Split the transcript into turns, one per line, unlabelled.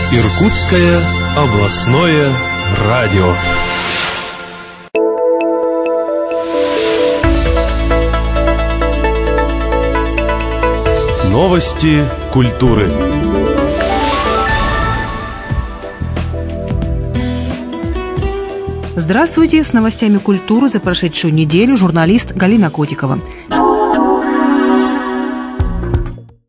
Иркутское областное радио. Новости культуры.
Здравствуйте! С новостями культуры за прошедшую неделю журналист Галина Котикова.